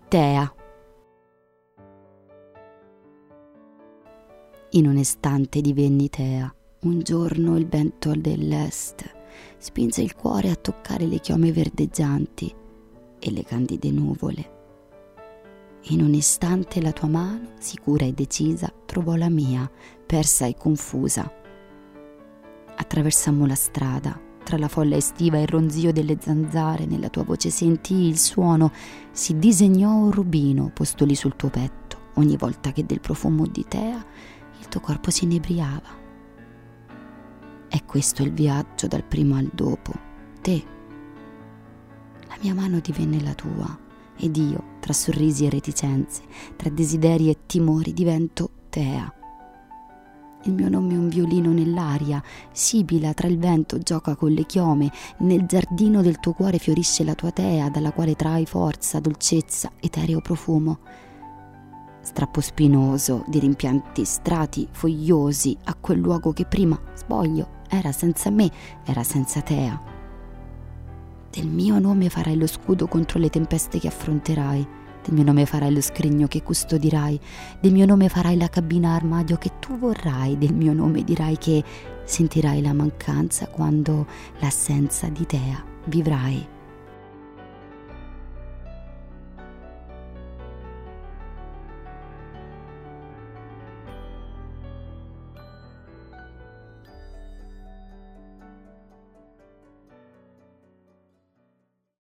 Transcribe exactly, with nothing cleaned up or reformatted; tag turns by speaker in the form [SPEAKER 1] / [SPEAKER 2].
[SPEAKER 1] Tea. In un istante divenni Tea. Un giorno il vento dell'est spinse il cuore a toccare le chiome verdeggianti e le candide nuvole. In un istante la tua mano, sicura e decisa, trovò la mia, persa e confusa. Attraversammo la strada. Tra la folla estiva e il ronzio delle zanzare, nella tua voce sentii il suono, si disegnò un rubino posto lì sul tuo petto. Ogni volta che del profumo di Tea il tuo corpo si inebriava. È questo il viaggio dal primo al dopo. Te. La mia mano divenne la tua ed io, tra sorrisi e reticenze, tra desideri e timori, divento Tea. Il mio nome è un violino nell'aria, sibila tra il vento, gioca con le chiome. Nel giardino del tuo cuore fiorisce la tua Tea, dalla quale trai forza, dolcezza, etereo profumo. Strappo spinoso di rimpianti strati fogliosi a quel luogo che prima, sboglio, era senza me, era senza Tea. Del mio nome farai lo scudo contro le tempeste che affronterai. Del mio nome farai lo scrigno che custodirai. Del mio nome farai la cabina armadio che tu vorrai. Del mio nome dirai che sentirai la mancanza quando l'assenza di Tea vivrai.